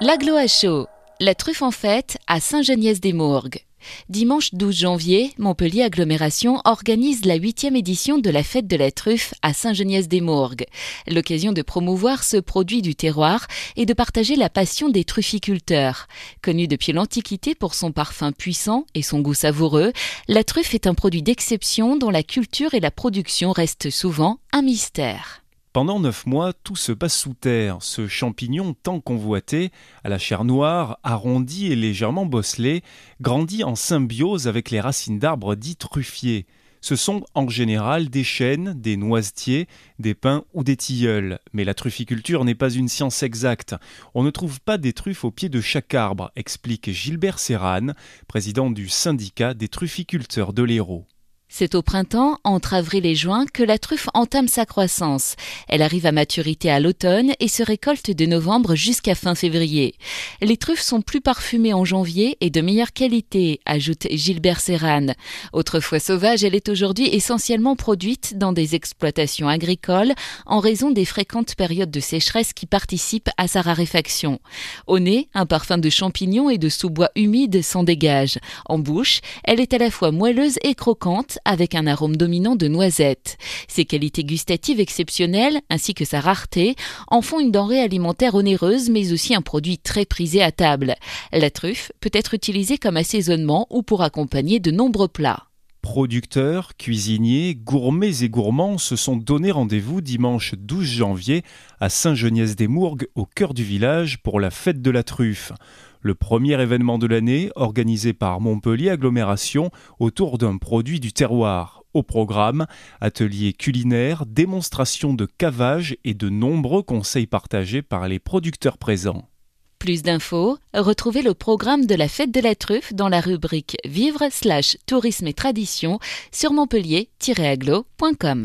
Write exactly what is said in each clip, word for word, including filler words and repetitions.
L'Aglo à chaud, la truffe en fête à Saint-Geniès-des-Mourgues. Dimanche douze janvier, Montpellier Agglomération organise la huitième édition de la fête de la truffe à Saint-Geniès-des-Mourgues. L'occasion de promouvoir ce produit du terroir et de partager la passion des trufficulteurs. Connue depuis l'Antiquité pour son parfum puissant et son goût savoureux, la truffe est un produit d'exception dont la culture et la production restent souvent un mystère. Pendant neuf mois, tout se passe sous terre. Ce champignon tant convoité, à la chair noire, arrondie et légèrement bosselée, grandit en symbiose avec les racines d'arbres dits truffiers. Ce sont en général des chênes, des noisetiers, des pins ou des tilleuls. Mais la trufficulture n'est pas une science exacte. On ne trouve pas des truffes au pied de chaque arbre, explique Gilbert Serrane, président du syndicat des trufficulteurs de l'Hérault. C'est au printemps, entre avril et juin, que la truffe entame sa croissance. Elle arrive à maturité à l'automne et se récolte de novembre jusqu'à fin février. Les truffes sont plus parfumées en janvier et de meilleure qualité, ajoute Gilbert Serrane. Autrefois sauvage, elle est aujourd'hui essentiellement produite dans des exploitations agricoles en raison des fréquentes périodes de sécheresse qui participent à sa raréfaction. Au nez, un parfum de champignons et de sous-bois humides s'en dégage. En bouche, elle est à la fois moelleuse et croquante, avec un arôme dominant de noisette. Ses qualités gustatives exceptionnelles, ainsi que sa rareté, en font une denrée alimentaire onéreuse, mais aussi un produit très prisé à table. La truffe peut être utilisée comme assaisonnement ou pour accompagner de nombreux plats. Producteurs, cuisiniers, gourmets et gourmands se sont donné rendez-vous dimanche douze janvier à Saint-Geniès-des-Mourgues, au cœur du village, pour la fête de la truffe. Le premier événement de l'année organisé par Montpellier Agglomération autour d'un produit du terroir. Au programme, ateliers culinaires, démonstrations de cavage et de nombreux conseils partagés par les producteurs présents. Plus d'infos, retrouvez le programme de la fête de la truffe dans la rubrique Vivre slash tourisme et tradition sur montpellier tiret aglo point com.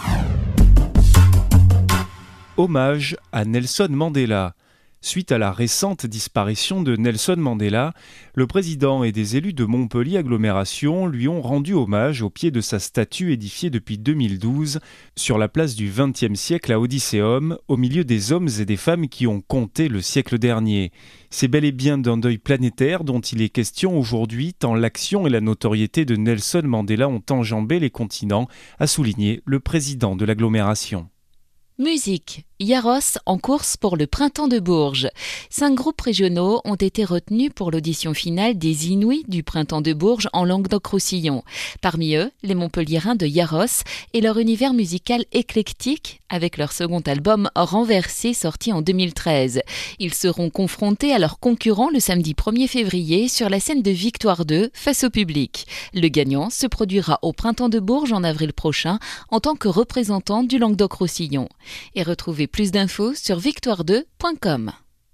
Hommage à Nelson Mandela. Suite à la récente disparition de Nelson Mandela, le président et des élus de Montpellier Agglomération lui ont rendu hommage au pied de sa statue édifiée depuis deux mille douze sur la place du vingtième siècle à Odysseum, au milieu des hommes et des femmes qui ont compté le siècle dernier. C'est bel et bien d'un deuil planétaire dont il est question aujourd'hui, tant l'action et la notoriété de Nelson Mandela ont enjambé les continents, a souligné le président de l'agglomération. Musique. Yaros en course pour le Printemps de Bourges. Cinq groupes régionaux ont été retenus pour l'audition finale des Inouïs du Printemps de Bourges en Languedoc-Roussillon. Parmi eux, les Montpelliérains de Yaros et leur univers musical éclectique avec leur second album Renversé sorti en deux mille treize. Ils seront confrontés à leurs concurrents le samedi premier février sur la scène de Victoire deux face au public. Le gagnant se produira au Printemps de Bourges en avril prochain en tant que représentant du Languedoc-Roussillon. Et retrouvez plus d'infos sur victoire deux point com.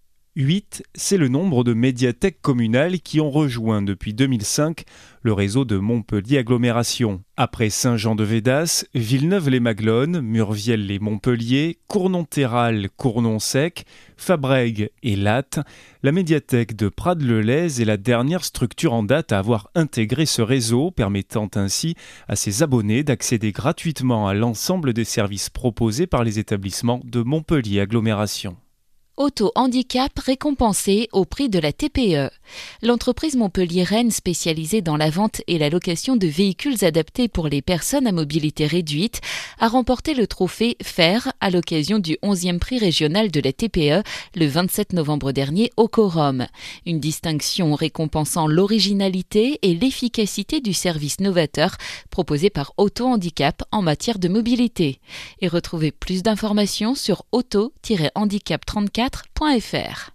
huit, c'est le nombre de médiathèques communales qui ont rejoint depuis deux mille cinq le réseau de Montpellier Agglomération. Après Saint-Jean-de-Védas, Villeneuve-les-Maglones, Murviel-les-Montpellier, Cournon-Terral, Cournon-Sec, Fabrègues et Lattes, la médiathèque de Prades-le-Lez est la dernière structure en date à avoir intégré ce réseau, permettant ainsi à ses abonnés d'accéder gratuitement à l'ensemble des services proposés par les établissements de Montpellier Agglomération. Auto-handicap récompensé au prix de la T P E. L'entreprise montpelliéraine spécialisée dans la vente et la location de véhicules adaptés pour les personnes à mobilité réduite a remporté le trophée Fer à l'occasion du onzième prix régional de la T P E le vingt-sept novembre dernier au Quorum. Une distinction récompensant l'originalité et l'efficacité du service novateur proposé par Auto-handicap en matière de mobilité. Et retrouvez plus d'informations sur auto tiret handicap trente-quatre point f r.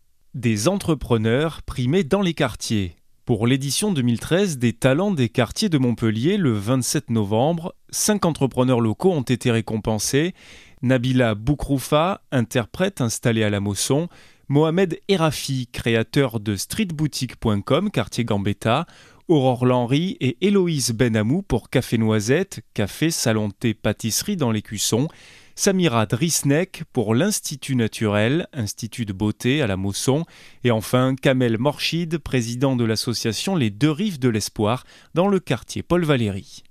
Des entrepreneurs primés dans les quartiers. Pour l'édition deux mille treize des Talents des quartiers de Montpellier, le vingt-sept novembre, cinq entrepreneurs locaux ont été récompensés. Nabila Boukroufa, interprète installée à la Mosson, Mohamed Erafi, créateur de streetboutique point com, quartier Gambetta, Aurore Lenry et Héloïse Benamou pour Café Noisette, café, salon de thé, pâtisserie dans l'Écusson, Samira Drisnek pour l'Institut Naturel, Institut de beauté à la Mosson, et enfin Kamel Morchid, président de l'association Les Deux Rives de l'Espoir dans le quartier Paul Valéry.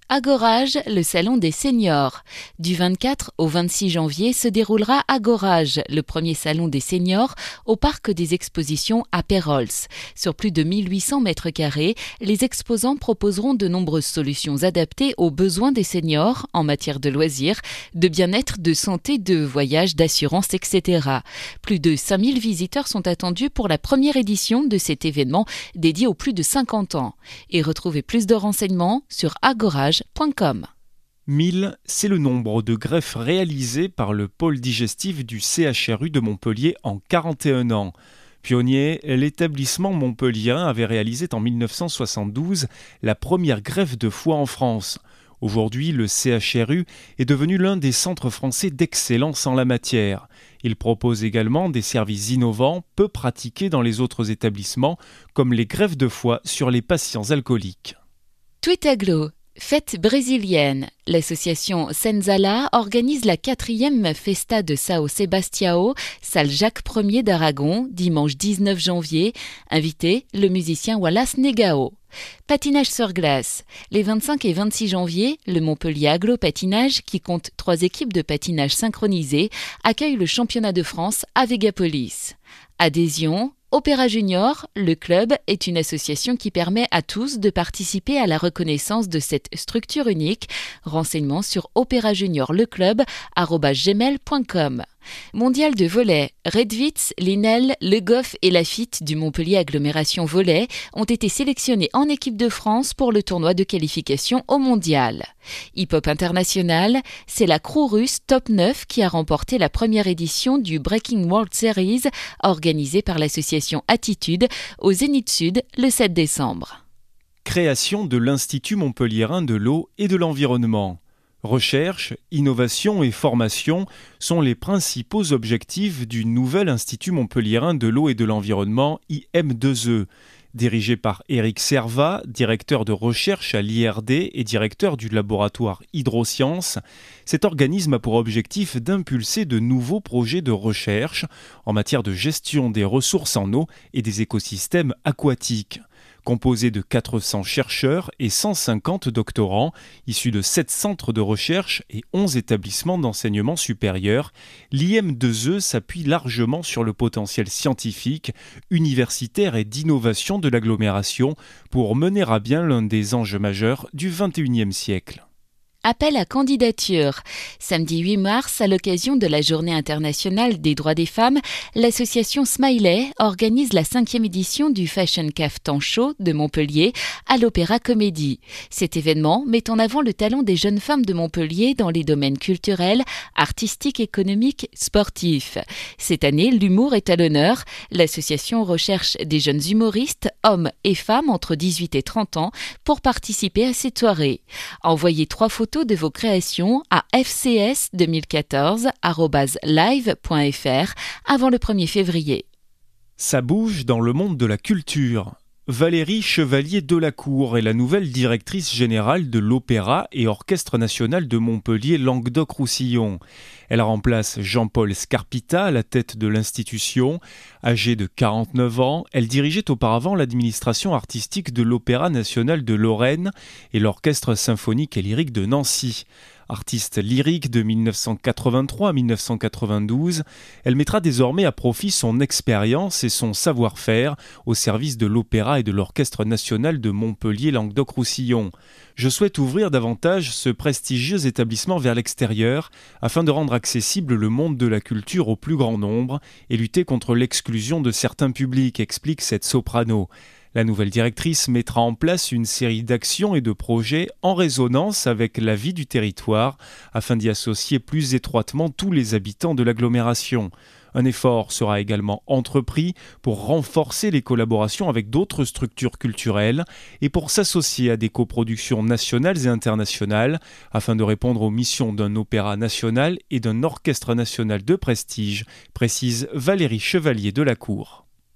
Agorage, le salon des seniors. Du vingt-quatre au vingt-six janvier se déroulera Agorage, le premier salon des seniors, au parc des expositions à Pérols. Sur plus de mille huit cents mètres carrés, les exposants proposeront de nombreuses solutions adaptées aux besoins des seniors en matière de loisirs, de bien-être, de santé, de voyage, d'assurance, et cetera. Plus de cinq mille visiteurs sont attendus pour la première édition de cet événement dédié aux plus de cinquante ans. Et retrouvez plus de renseignements sur agorage point com. mille, c'est le nombre de greffes réalisées par le pôle digestif du C H R U de Montpellier en quarante et un ans. Pionnier, l'établissement montpelliérain avait réalisé en mille neuf cent soixante-douze la première greffe de foie en France. Aujourd'hui, le C H R U est devenu l'un des centres français d'excellence en la matière. Il propose également des services innovants peu pratiqués dans les autres établissements, comme les greffes de foie sur les patients alcooliques. Tweetaglo. Fête brésilienne. L'association Senzala organise la quatrième Festa de São Sebastião, salle Jacques Ier d'Aragon, dimanche dix-neuf janvier. Invité, le musicien Wallace Negao. Patinage sur glace. Les vingt-cinq et vingt-six janvier, le Montpellier Aglo Patinage, qui compte trois équipes de patinage synchronisées, accueille le championnat de France à Végapolis. Adhésion. Opéra Junior, le club, est une association qui permet à tous de participer à la reconnaissance de cette structure unique. Renseignements sur opéra junior le club arobase gmail point com. Mondial de volley. Redwitz, Linel, Le Goff et Lafitte du Montpellier Agglomération Volley ont été sélectionnés en équipe de France pour le tournoi de qualification au mondial. Hip-hop international, c'est la crew russe Top neuf qui a remporté la première édition du Breaking World Series organisée par l'association Attitude au Zénith Sud le sept décembre. Création de l'Institut montpelliérain de l'eau et de l'environnement. Recherche, innovation et formation sont les principaux objectifs du nouvel Institut montpelliérain de l'eau et de l'environnement I M deux E. Dirigé par Éric Servat, directeur de recherche à l'I R D et directeur du laboratoire Hydrosciences, cet organisme a pour objectif d'impulser de nouveaux projets de recherche en matière de gestion des ressources en eau et des écosystèmes aquatiques. Composé de quatre cents chercheurs et cent cinquante doctorants, issus de sept centres de recherche et onze établissements d'enseignement supérieur, l'I M deux E s'appuie largement sur le potentiel scientifique, universitaire et d'innovation de l'agglomération pour mener à bien l'un des enjeux majeurs du vingt et unième siècle. Appel à candidature. Samedi huit mars, à l'occasion de la Journée internationale des droits des femmes, l'association Smiley organise la cinquième édition du Fashion Caf Tanchot de Montpellier à l'Opéra Comédie. Cet événement met en avant le talent des jeunes femmes de Montpellier dans les domaines culturels, artistiques, économiques, sportifs. Cette année, l'humour est à l'honneur. L'association recherche des jeunes humoristes, hommes et femmes entre dix-huit et trente ans, pour participer à cette soirée. Envoyez trois photos de vos créations à f c s deux mille quatorze arobase live point f r avant le premier février. Ça bouge dans le monde de la culture. Valérie Chevalier-Delacour est la nouvelle directrice générale de l'Opéra et Orchestre national de Montpellier Languedoc-Roussillon. Elle remplace Jean-Paul Scarpita à la tête de l'institution. Âgée de quarante-neuf ans, elle dirigeait auparavant l'administration artistique de l'Opéra national de Lorraine et l'Orchestre symphonique et lyrique de Nancy. Artiste lyrique de mille neuf cent quatre-vingt-trois à mille neuf cent quatre-vingt-douze, elle mettra désormais à profit son expérience et son savoir-faire au service de l'Opéra et de l'Orchestre national de Montpellier Languedoc-Roussillon. Je souhaite ouvrir davantage ce prestigieux établissement vers l'extérieur afin de rendre accessible le monde de la culture au plus grand nombre et lutter contre l'exclusion de certains publics, explique cette soprano. La nouvelle directrice mettra en place une série d'actions et de projets en résonance avec la vie du territoire afin d'y associer plus étroitement tous les habitants de l'agglomération. Un effort sera également entrepris pour renforcer les collaborations avec d'autres structures culturelles et pour s'associer à des coproductions nationales et internationales afin de répondre aux missions d'un opéra national et d'un orchestre national de prestige, précise Valérie Chevalier-Delacour.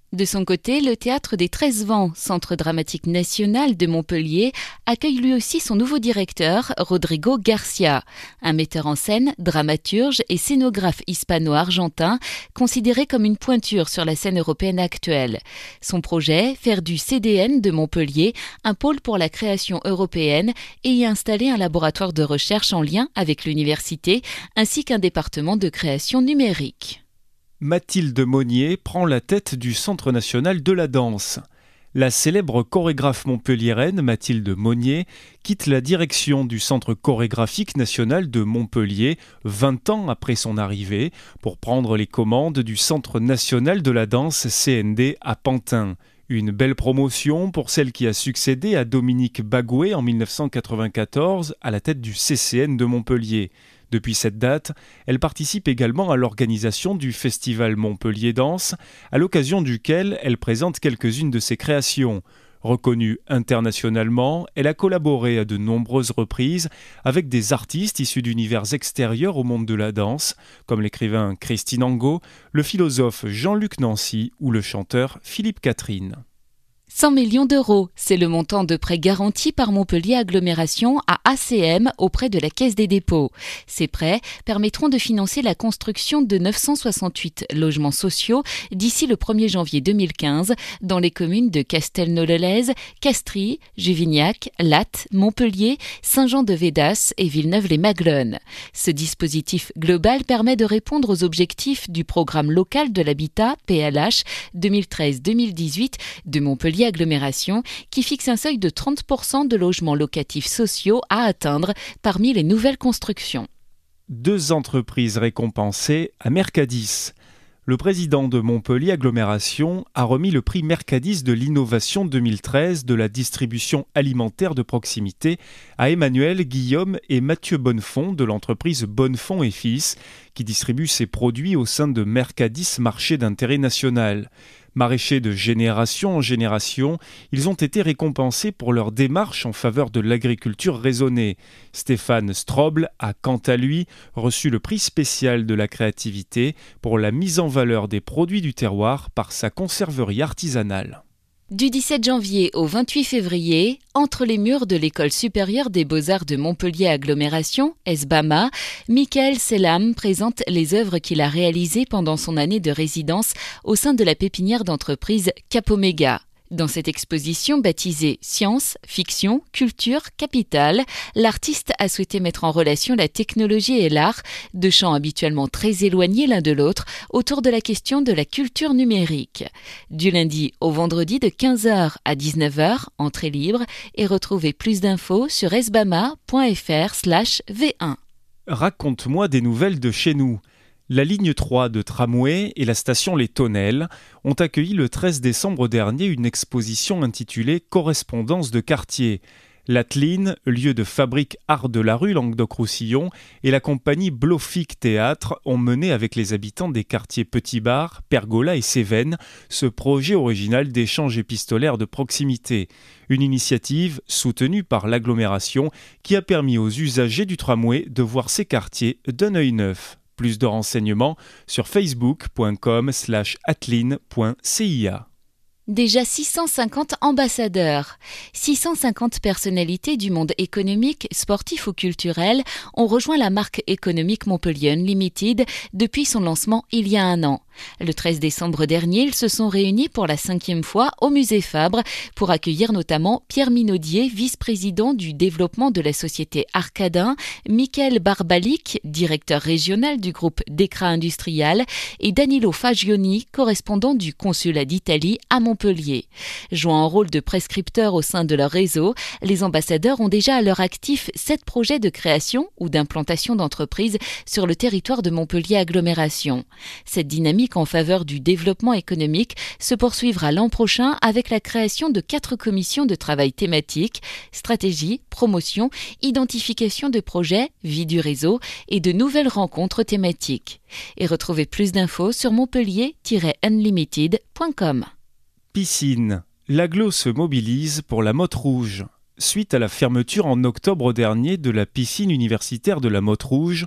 De son côté, le Théâtre des treize Vents, Centre dramatique national de Montpellier, accueille lui aussi son nouveau directeur, Rodrigo Garcia, un metteur en scène, dramaturge et scénographe hispano-argentin, considéré comme une pointure sur la scène européenne actuelle. Son projet, faire du C D N de Montpellier un pôle pour la création européenne et y installer un laboratoire de recherche en lien avec l'université, ainsi qu'un département de création numérique. Mathilde Monnier prend la tête du Centre national de la danse. La célèbre chorégraphe montpelliéraine Mathilde Monnier quitte la direction du Centre chorégraphique national de Montpellier vingt ans après son arrivée pour prendre les commandes du Centre national de la danse C N D à Pantin. Une belle promotion pour celle qui a succédé à Dominique Bagoué en dix-neuf cent quatre-vingt-quatorze à la tête du C C N de Montpellier. Depuis cette date, elle participe également à l'organisation du Festival Montpellier Danse, à l'occasion duquel elle présente quelques-unes de ses créations. Reconnue internationalement, elle a collaboré à de nombreuses reprises avec des artistes issus d'univers extérieurs au monde de la danse, comme l'écrivain Christine Angot, le philosophe Jean-Luc Nancy ou le chanteur Philippe Catherine. cent millions d'euros, c'est le montant de prêt garanti par Montpellier Agglomération à A C M auprès de la Caisse des dépôts. Ces prêts permettront de financer la construction de neuf cent soixante-huit logements sociaux d'ici le premier janvier deux mille quinze dans les communes de Castelnau-le-Lez, Castries, Juvignac, Lattes, Montpellier, Saint-Jean-de-Védas et Villeneuve-les-Maglones. Ce dispositif global permet de répondre aux objectifs du programme local de l'habitat P L H deux mille treize deux mille dix-huit de Montpellier Agglomération qui fixe un seuil de trente pour cent de logements locatifs sociaux à atteindre parmi les nouvelles constructions. Deux entreprises récompensées à Mercadis. Le président de Montpellier Agglomération a remis le prix Mercadis de l'innovation deux mille treize de la distribution alimentaire de proximité à Emmanuel, Guillaume et Mathieu Bonnefond de l'entreprise Bonnefond et Fils qui distribue ses produits au sein de Mercadis Marché d'intérêt national. Maraîchers de génération en génération, ils ont été récompensés pour leur démarche en faveur de l'agriculture raisonnée. Stéphane Stroble a, quant à lui, reçu le prix spécial de la créativité pour la mise en valeur des produits du terroir par sa conserverie artisanale. Du dix-sept janvier au vingt-huit février, entre les murs de l'École supérieure des beaux-arts de Montpellier Agglomération, E S B A M A, Michael Selam présente les œuvres qu'il a réalisées pendant son année de résidence au sein de la pépinière d'entreprise Capoméga. Dans cette exposition baptisée « Science, fiction, culture, capitale », l'artiste a souhaité mettre en relation la technologie et l'art, deux champs habituellement très éloignés l'un de l'autre, autour de la question de la culture numérique. Du lundi au vendredi de quinze heures à dix-neuf heures, entrée libre, et retrouvez plus d'infos sur sbama point fr slash v un. Raconte-moi des nouvelles de chez nous. La ligne trois de tramway et la station Les Tonnelles ont accueilli le treize décembre dernier une exposition intitulée « Correspondance de quartier ». L'Ateline, lieu de fabrique art de la rue Languedoc-Roussillon, et la compagnie Blofic Théâtre ont mené avec les habitants des quartiers Petit Bar, Pergola et Cévennes ce projet original d'échange épistolaire de proximité. Une initiative soutenue par l'agglomération qui a permis aux usagers du tramway de voir ces quartiers d'un œil neuf. Plus de renseignements sur facebook point com slash ateline point c i a. Déjà six cent cinquante ambassadeurs. six cent cinquante personnalités du monde économique, sportif ou culturel ont rejoint la marque économique Montpellier Unlimited depuis son lancement il y a un an. Le treize décembre dernier, ils se sont réunis pour la cinquième fois au musée Fabre pour accueillir notamment Pierre Minaudier, vice-président du développement de la société Arcadin, Michael Barbalic, directeur régional du groupe Decra Industrial, et Danilo Fagioni, correspondant du consulat d'Italie à Montpellier. Jouant un rôle de prescripteur au sein de leur réseau, les ambassadeurs ont déjà à leur actif sept projets de création ou d'implantation d'entreprises sur le territoire de Montpellier Agglomération. Cette dynamique en faveur du développement économique se poursuivra l'an prochain avec la création de quatre commissions de travail thématiques, stratégie, promotion, identification de projets, vie du réseau et de nouvelles rencontres thématiques. Et retrouvez plus d'infos sur montpellier tiret unlimited point com. Piscine. L'agglo se mobilise pour la Motte Rouge. Suite à la fermeture en octobre dernier de la piscine universitaire de la Motte Rouge,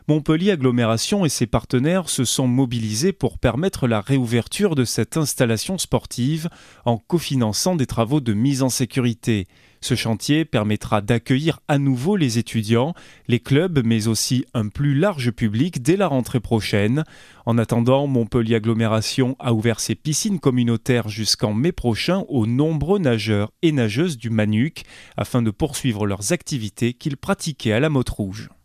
Montpellier Agglomération et ses partenaires se sont mobilisés pour permettre la réouverture de cette installation sportive en cofinançant des travaux de mise en sécurité. Ce chantier permettra d'accueillir à nouveau les étudiants, les clubs, mais aussi un plus large public dès la rentrée prochaine. En attendant, Montpellier Agglomération a ouvert ses piscines communautaires jusqu'en mai prochain aux nombreux nageurs et nageuses du Manuc afin de poursuivre leurs activités qu'ils pratiquaient à la Motte Rouge.